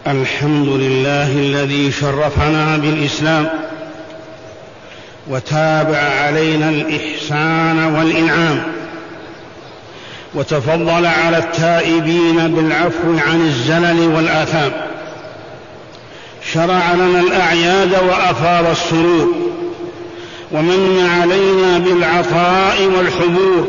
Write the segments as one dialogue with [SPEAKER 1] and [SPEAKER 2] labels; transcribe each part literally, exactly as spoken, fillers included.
[SPEAKER 1] الحمد لله الذي شرفنا بالإسلام وتابع علينا الإحسان والإنعام، وتفضل على التائبين بالعفو عن الزلل والآثام، شرع لنا الأعياد وأفاض السرور، ومن علينا بالعطاء والحبور.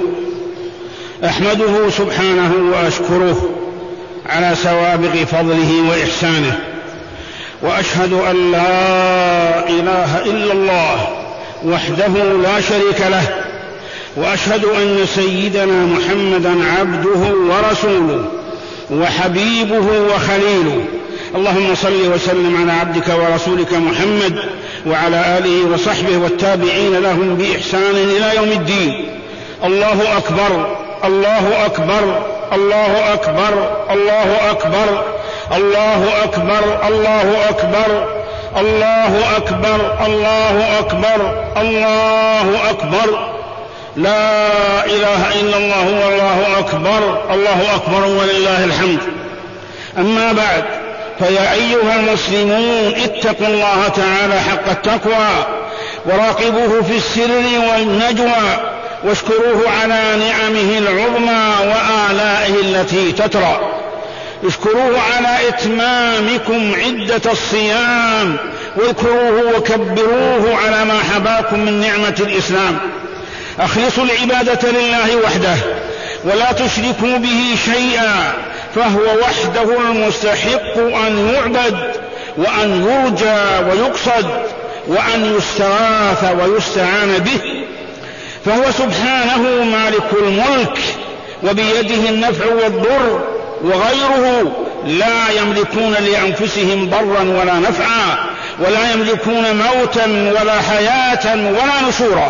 [SPEAKER 1] أحمده سبحانه وأشكره على سوابغ فضله وإحسانه، وأشهد أن لا إله إلا الله وحده لا شريك له، وأشهد أن سيدنا محمدًا عبده ورسوله وحبيبه وخليله. اللهم صل وسلم على عبدك ورسولك محمد وعلى آله وصحبه والتابعين لهم بإحسان إلى يوم الدين. الله أكبر، الله أكبر، الله أكبر، الله أكبر، الله أكبر، الله أكبر، الله أكبر، الله أكبر، الله أكبر، لا إله إلا الله والله أكبر، الله أكبر ولله الحمد. أما بعد، فيا أيها المسلمون، اتقوا الله تعالى حق التقوى، وراقبوه في السر والنجوى، واشكروه على نعمه العظمى وآلائه التي تترى. اشكروه على إتمامكم عدة الصيام، واذكروه وكبروه على ما حباكم من نعمة الإسلام. أخلصوا العبادة لله وحده، ولا تشركوا به شيئا، فهو وحده المستحق أن يعبد وأن يرجى ويقصد وأن يستغاث ويستعان به، فهو سبحانه مالك الملك، وبيده النفع والضر، وغيره لا يملكون لأنفسهم ضرا ولا نفعا، ولا يملكون موتا ولا حياة ولا نشورا.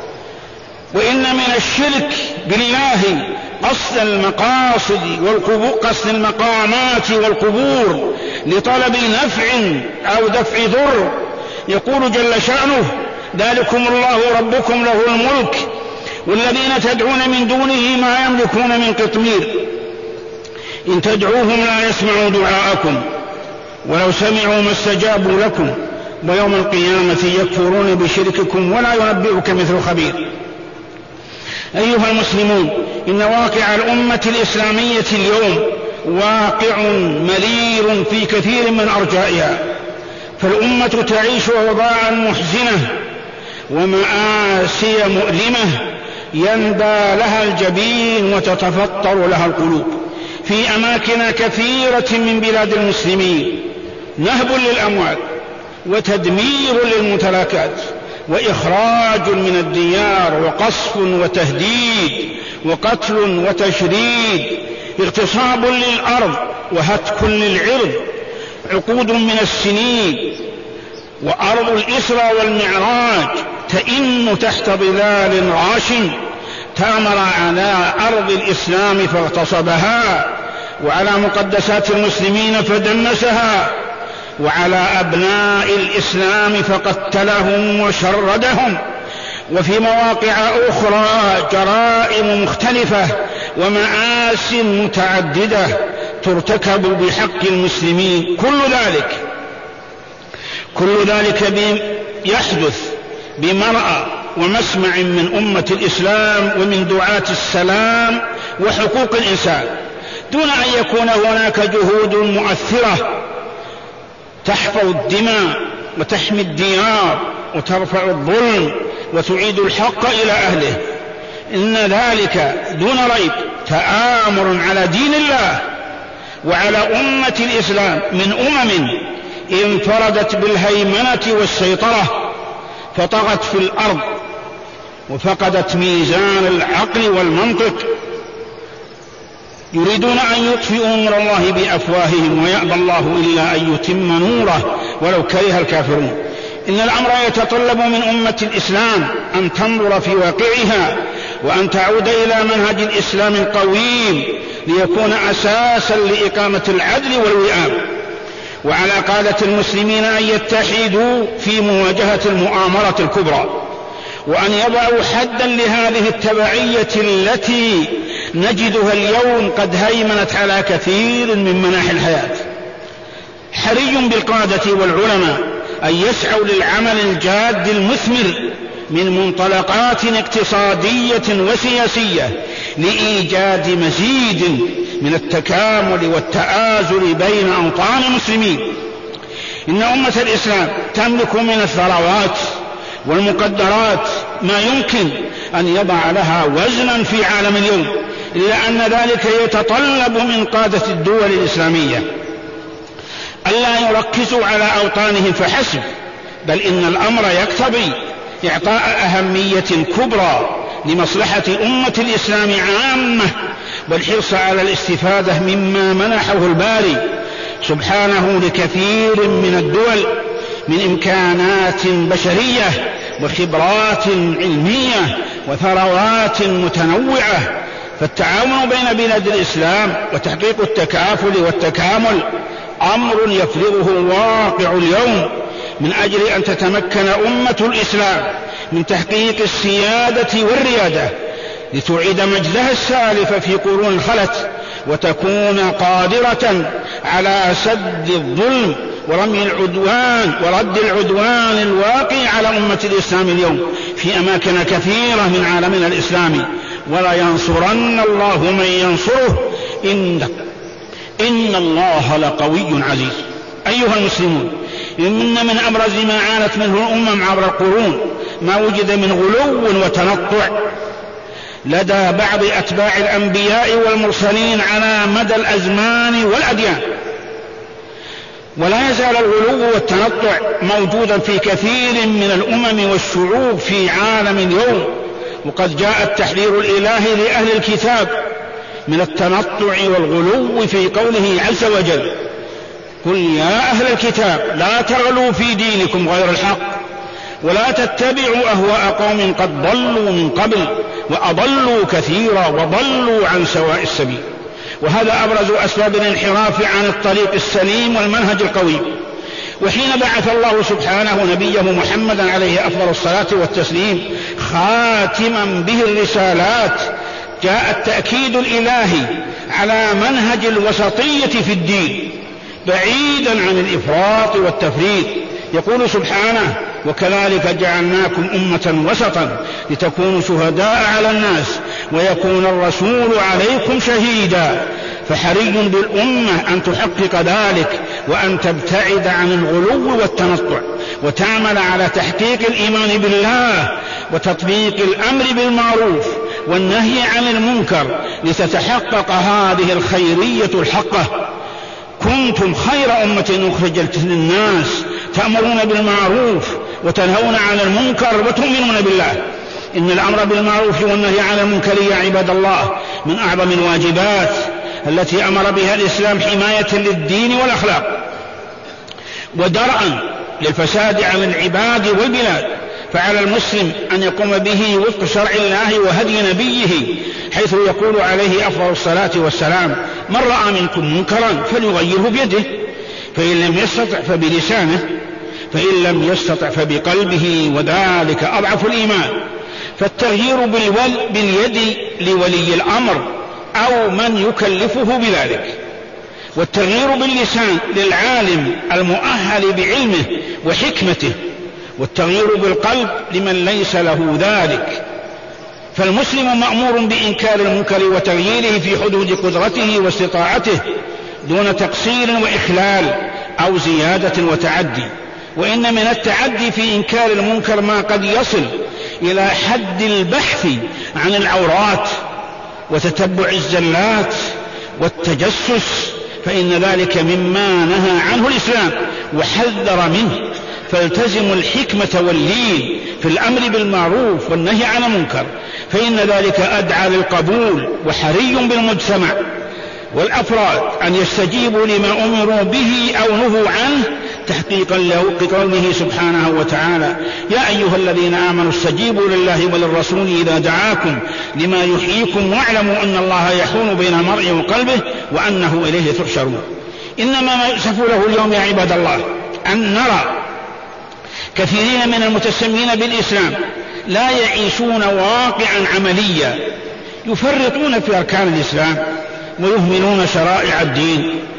[SPEAKER 1] وإن من الشرك بالله قصد المقاصد قصد المقامات والقبور لطلب نفع أو دفع ضر. يقول جل شأنه: ذلكم الله ربكم له الملك والذين تدعون من دونه ما يملكون من قطمير إن تدعوهم لا يسمعوا دعاءكم ولو سمعوا ما استجابوا لكم ويوم القيامة يكفرون بشرككم ولا ينبئك مثل خبير. أيها المسلمون، إن واقع الأمة الإسلامية اليوم واقع مرير في كثير من أرجائها، فالأمة تعيش أوضاعا محزنة ومآسي مؤلمة يندى لها الجبين وتتفطر لها القلوب. في أماكن كثيرة من بلاد المسلمين نهب للأموال وتدمير للممتلكات وإخراج من الديار وقصف وتهديد وقتل وتشريد، اغتصاب للأرض وهتك للعرض، عقود من السنين، وأرض الإسرى والمعراج تئن تحت ظلال غاشم. تامر على أرض الإسلام فاغتصبها، وعلى مقدسات المسلمين فدنسها، وعلى أبناء الإسلام فقتلهم وشردهم. وفي مواقع أخرى جرائم مختلفة ومآس متعددة ترتكب بحق المسلمين. كل ذلك كل ذلك يحدث بمرأى ومسمع من أمة الإسلام ومن دعاة السلام وحقوق الإنسان، دون أن يكون هناك جهود مؤثرة تحفظ الدماء وتحمي الديار وترفع الظلم وتعيد الحق إلى أهله. إن ذلك دون ريب تآمر على دين الله وعلى أمة الإسلام من أمم انفردت بالهيمنة والسيطرة، فطغت في الأرض وفقدت ميزان العقل والمنطق. يريدون أن يطفئوا نور الله بأفواههم ويأبى الله إلا أن يتم نوره ولو كره الكافرون. إن الأمر يتطلب من أمة الإسلام أن تنظر في واقعها وأن تعود إلى منهج الإسلام القويم ليكون أساسا لإقامة العدل والوئام. وعلى قادة المسلمين أن يتحدوا في مواجهة المؤامرة الكبرى، وأن يضعوا حدا لهذه التبعية التي نجدها اليوم قد هيمنت على كثير من مناحي الحياة. حري بالقادة والعلماء أن يسعوا للعمل الجاد المثمر من منطلقات اقتصادية وسياسية لإيجاد مزيد من التكامل والتآزر بين أوطان المسلمين. إن أمة الإسلام تملك من الثروات والمقدرات ما يمكن أن يضع لها وزنا في عالم اليوم، إلا أن ذلك يتطلب من قادة الدول الإسلامية ألا يركزوا على أوطانهم فحسب، بل إن الأمر يقتضي إعطاء أهمية كبرى لمصلحة أمة الإسلام عامة، والحرص على الاستفادة مما منحه الباري سبحانه لكثير من الدول من إمكانات بشرية وخبرات علمية وثروات متنوعة. فالتعاون بين بلاد الإسلام وتحقيق التكافل والتكامل أمر يفرضه الواقع اليوم من أجل أن تتمكن أمة الإسلام من تحقيق السيادة والريادة لتعيد مجدها السالف في قرون خلت، وتكون قادرة على سد الظلم ورمي العدوان ورد العدوان الواقع على أمة الإسلام اليوم في أماكن كثيرة من عالمنا الإسلامي. ولا ينصرن الله من ينصره إن, إن الله لقوي عزيز. أيها المسلمون، إن من أبرز ما عانت منه الأمم عبر القرون ما وجد من غلو وتنطع لدى بعض أتباع الأنبياء والمرسلين على مدى الأزمان والأديان، ولا يزال الغلو والتنطع موجودا في كثير من الأمم والشعوب في عالم اليوم. وقد جاء التحذير الإلهي لأهل الكتاب من التنطع والغلو في قوله عز وجل: قل يا أهل الكتاب لا تغلوا في دينكم غير الحق ولا تتبعوا أهواء قوم قد ضلوا من قبل وأضلوا كثيرا وضلوا عن سواء السبيل. وهذا أبرز أسباب الانحراف عن الطريق السليم والمنهج القويم. وحين بعث الله سبحانه نبيه محمدا عليه أفضل الصلاة والتسليم خاتما به الرسالات، جاء التأكيد الإلهي على منهج الوسطية في الدين بعيدا عن الإفراط والتفريط. يقول سبحانه: وكذلك جعلناكم أمة وسطا لتكونوا شهداء على الناس ويكون الرسول عليكم شهيدا. فحري بالأمة أن تحقق ذلك وأن تبتعد عن الغلو والتنطع وتعمل على تحقيق الإيمان بالله وتطبيق الأمر بالمعروف والنهي عن المنكر لتتحقق هذه الخيرية الحقة. كنتم خير أمة أخرجت للناس تأمرون بالمعروف وتنهون عن المنكر وتؤمنون بالله. إن الأمر بالمعروف والنهي عن المنكر يا عباد الله من أعظم الواجبات التي أمر بها الإسلام حماية للدين والأخلاق ودرءا للفساد عن العباد والبلاد. فعلى المسلم أن يقوم به وفق شرع الله وهدي نبيه، حيث يقول عليه أفضل الصلاة والسلام: من رأى منكم منكرا فليغيره بيده، فإن لم يستطع فبلسانه، فإن لم يستطع فبقلبه، وذلك أضعف الإيمان. فالتغيير باليد لولي الأمر أو من يكلفه بذلك، والتغيير باللسان للعالم المؤهل بعلمه وحكمته، والتغيير بالقلب لمن ليس له ذلك. فالمسلم مأمور بإنكار المنكر وتغييره في حدود قدرته واستطاعته دون تقصير وإخلال أو زيادة وتعدي. وإن من التعدي في إنكار المنكر ما قد يصل إلى حد البحث عن العورات وتتبع الزلات والتجسس، فإن ذلك مما نهى عنه الإسلام وحذر منه. فالتزموا الحكمة واللين في الأمر بالمعروف والنهي عن المنكر، فإن ذلك أدعى للقبول. وحري بالمجتمع والأفراد أن يستجيبوا لما أمروا به أو نهوا عنه تحقيقا لقوله سبحانه وتعالى: يا أيها الذين آمنوا استجيبوا لله وللرسول إذا دعاكم لما يحييكم واعلموا أن الله يحول بين المرء وقلبه وأنه إليه تحشرون. إنما ما يؤسف له اليوم يا عباد الله أن نرى كثيرين من المتسمين بالإسلام لا يعيشون واقعا عمليا، يفرطون في أركان الإسلام ويهملون شرائع الدين،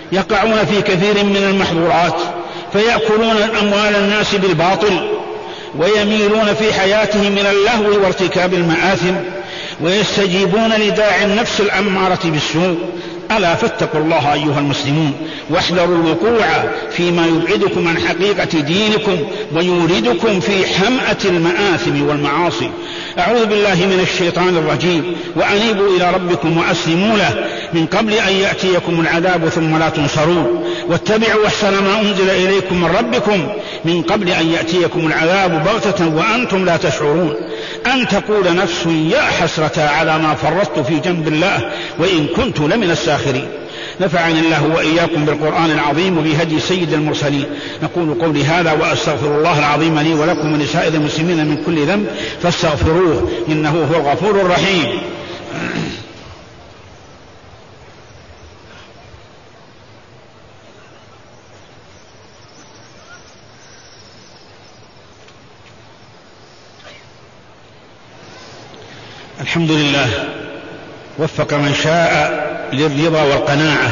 [SPEAKER 1] يقعون في كثير من المحظورات فيأكلون أموال الناس بالباطل، ويميلون في حياتهم إلى اللهو وارتكاب المآثم، ويستجيبون لداعي النفس الأمارة بالسوء. ألا فاتقوا الله أيها المسلمون، واحذروا الوقوع فيما يبعدكم عن حقيقة دينكم ويوردكم في حمأة المآثم والمعاصي. أعوذ بالله من الشيطان الرجيم، وأنيبوا إلى ربكم وأسلموا له من قبل أن يأتيكم العذاب ثم لا تنصرون، واتبعوا أحسن ما أنزل إليكم من ربكم من قبل أن يأتيكم العذاب بغتة وأنتم لا تشعرون، أن تقول نفس يا حسرة على ما فرطت في جنب الله وإن كنت لمن الساخرين. نفعني الله وإياكم بالقرآن العظيم وبهدي سيد المرسلين. نقول قولي هذا وأستغفر الله العظيم لي ولكم ولسائر المسلمين من كل ذنب فاستغفروه إنه هو الغفور الرحيم. الحمد لله، وفق من شاء للرضا والقناعة،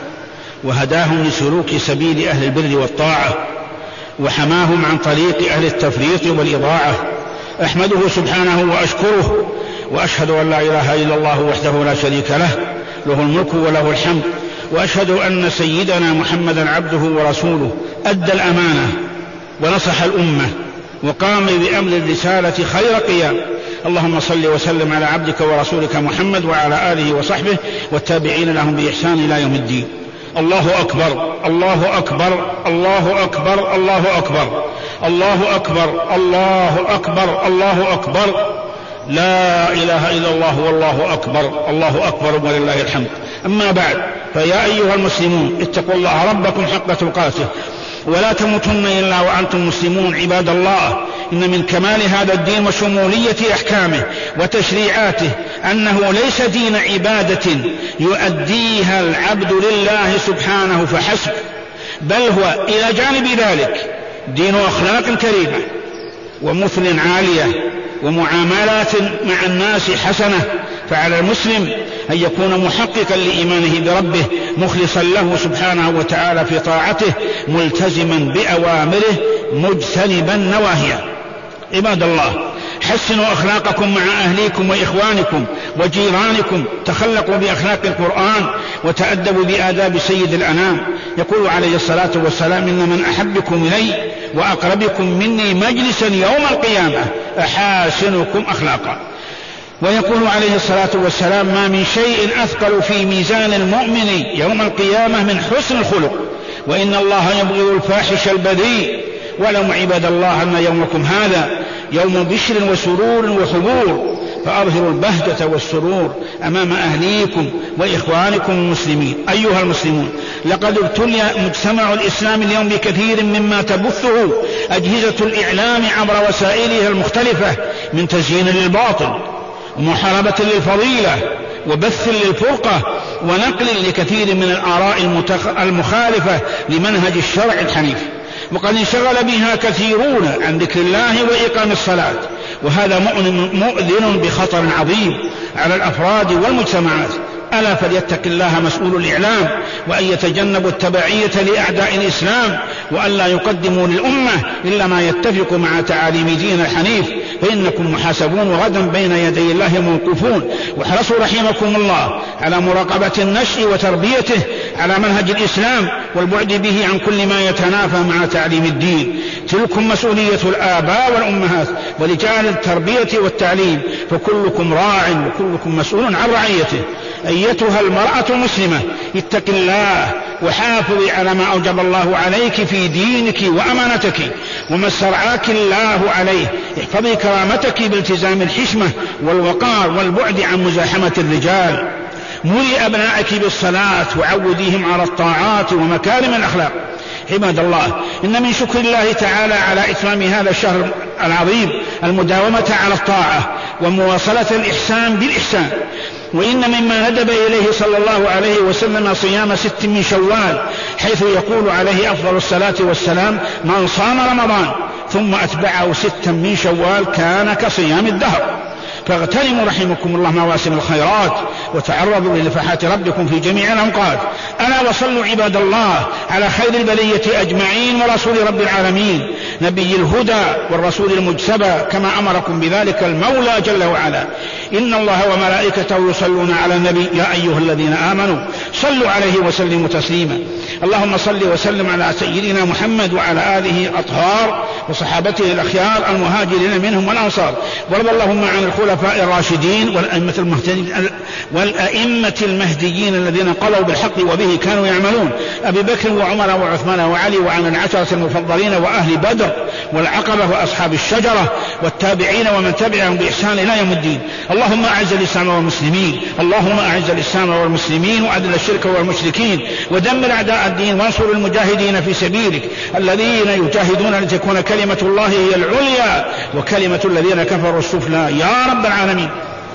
[SPEAKER 1] وهداهم لسلوك سبيل أهل البر والطاعة، وحماهم عن طريق أهل التفريط والإضاعة. أحمده سبحانه وأشكره، وأشهد أن لا إله إلا الله وحده لا شريك له، له الملك وله الحمد، وأشهد أن سيدنا محمدا عبده ورسوله أدى الأمانة ونصح الأمة وقام بأمر الرسالة خير قيام. اللهم صل وسلم على عبدك ورسولك محمد وعلى آله وصحبه والتابعين لهم بإحسان إلى يوم الدين. الله أكبر الله أكبر الله أكبر الله أكبر الله أكبر الله أكبر الله أكبر لا إله إلا الله والله أكبر الله أكبر ولله الحمد. أما بعد، فيا أيها المسلمون اتقوا الله ربكم حق تقاته ولا تموتن إلا وأنتم مسلمون. عباد الله، إن من كمال هذا الدين وشمولية أحكامه وتشريعاته أنه ليس دين عبادة يؤديها العبد لله سبحانه فحسب، بل هو إلى جانب ذلك دين أخلاق كريمة ومثل عالية ومعاملات مع الناس حسنة. فعلى المسلم أن يكون محققا لإيمانه بربه مخلصا له سبحانه وتعالى في طاعته ملتزما بأوامره مجتنبا نواهيه. عباد الله، حسنوا أخلاقكم مع أهليكم وإخوانكم وجيرانكم، تخلقوا بأخلاق القرآن وتأدبوا بآداب سيد الأنام. يقول عليه الصلاة والسلام: إن من أحبكم إلي وأقربكم مني مجلسا يوم القيامة أحاسنكم أخلاقا. ويقول عليه الصلاة والسلام: ما من شيء أثقل في ميزان المؤمن يوم القيامة من حسن الخلق، وإن الله يبغض الفاحش البذيء. واعلموا عباد الله أن يومكم هذا يوم بشر وسرور وحبور، فأظهروا البهجة والسرور أمام أهليكم وإخوانكم المسلمين. أيها المسلمون، لقد ابتلي مجتمع الإسلام اليوم بكثير مما تبثه أجهزة الإعلام عبر وسائلها المختلفة من تزيين للباطل ومحاربة للفضيلة وبث للفرقة ونقل لكثير من الآراء المخالفة لمنهج الشرع الحنيف، وقد انشغل بها كثيرون عن ذكر الله وإقام الصلاة، وهذا مؤذن بخطر عظيم على الأفراد والمجتمعات. ألا فليتق الله مسؤول الإعلام، وأن يتجنبوا التبعية لأعداء الإسلام، وأن لا يقدموا للأمة إلا ما يتفق مع تعاليم دين الحنيف، فإنكم محاسبون وغدا بين يدي الله موقوفون. واحرصوا رحمكم الله على مراقبة النشء وتربيته على منهج الإسلام والبعد به عن كل ما يتنافى مع تعليم الدين. تلكم مسؤولية الآباء والأمهات ورجال التربية والتعليم، فكلكم راع وكلكم مسؤول عن رعيته. أيتها المرأة المسلمة، اتق الله وحافظي على ما أوجب الله عليك في دينك وأمانتك وما استرعاك الله عليه. احفظي كرامتك بالتزام الحشمة والوقار والبعد عن مزاحمة الرجال. مري أبنائك بالصلاة وعوديهم على الطاعات ومكارم الأخلاق. عباد الله، إن من شكر الله تعالى على إتمام هذا الشهر العظيم المداومة على الطاعة ومواصلة الإحسان بالإحسان. وإن مما ندب إليه صلى الله عليه وسلم صيام ست من شوال، حيث يقول عليه أفضل الصلاة والسلام: من صام رمضان ثم أتبعه ستا من شوال كان كصيام الدهر. فاغتنموا رحمكم الله مواسم الخيرات وتعرضوا لنفحات ربكم في جميع الأوقات. ألا وصلوا عباد الله على خير البرية أجمعين ورسول رب العالمين نبي الهدى والرسول المجتبى كما أمركم بذلك المولى جل وعلا. إن الله وملائكته يصلون على النبي يا أيها الذين آمنوا صلوا عليه وسلموا تسليما. اللهم صل وسلم على سيدنا محمد وعلى آله الأطهار وصحابته الأخيار المهاجرين منهم والأنصار، وارض اللهم عن الخلفاء الراشدين والأئمة المهتدين والأئمة المهديين الذين قضوا بالحق وبه كانوا يعملون، أبي بكر وعمر وعثمان وعلي، وعن العشرة المفضلين وأهل بدر والعقبة وأصحاب الشجرة والتابعين ومن تبعهم بإحسان إلى يوم الدين. اللهم أعز الإسلام والمسلمين، اللهم أعز الإسلام والمسلمين وأذل الشرك والمشركين ودمر أعداء الدين وانصر المجاهدين في سبيلك الذين يجاهدون لتكون كلمة الله هي العليا وكلمة الذين كفروا السفلى يا رب العالمين.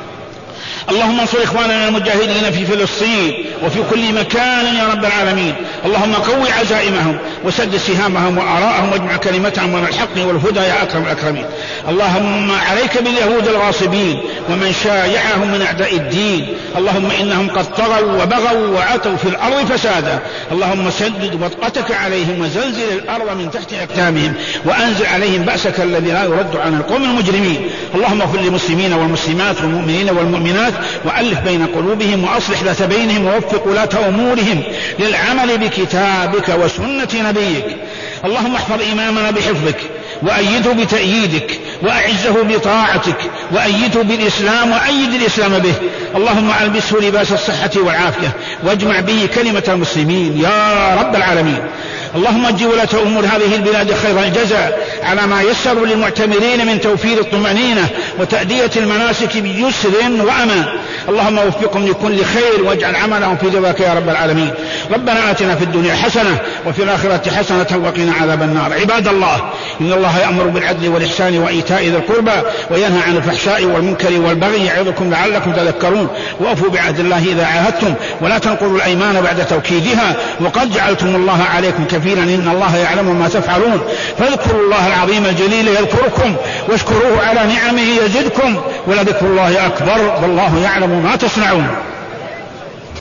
[SPEAKER 1] اللهم انصر إخواننا المجاهدين في فلسطين وفي كل مكان يا رب العالمين. اللهم قوي عزائمهم وسد سهامهم وآراءهم واجمع كلمتهم من الحق والهدى يا أكرم الأكرمين. اللهم عليك باليهود الغاصبين ومن شايعهم من أعداء الدين. اللهم إنهم قد طغوا وبغوا وعتوا في الأرض فسادا. اللهم سدد وطأتك عليهم وزلزل الأرض من تحت أقدامهم وأنزل عليهم بأسك الذي لا يرد عن القوم المجرمين. اللهم اغفر للمسلمين والمسلمات والمؤمنين والمؤمنات وألف بين قلوبهم وأصلح ذات بينهم ووفق ولاة أمورهم للعمل بكتابك وسنة نبيك. اللهم احفظ إمامنا بحفظك وأيده بتأييدك وأعزه بطاعتك وأيده بالإسلام وأيد الإسلام به. اللهم ألبسه لباس الصحة والعافية واجمع به كلمة المسلمين يا رب العالمين. اللهم اجعل ولاة أمور هذه البلاد خير الجزاء على ما يسر للمعتمرين من توفير الطمأنينة وتأدية المناسك بيسر وأمان. اللهم وفقهم لكل خير واجعل عملهم في رضاك يا رب العالمين. ربنا آتنا في الدنيا حسنة وفي الآخرة حسنة وقنا عذاب النار. عباد الله، إن الله يأمر بالعدل والإحسان وإيتاء ذي القربى وينهى عن الفحشاء والمنكر والبغي يعظكم لعلكم تذكرون. وأوفوا بعهد الله إذا عاهدتم ولا تنقضوا الأيمان بعد توكيدها وقد جعلتم الله عليكم كفيلا إن الله يعلم ما تفعلون. فاذكروا الله العظيم الجليل يذكركم واشكروه على نعمه يزدكم ولذكر الله أكبر والله يعلم ما تصنعون.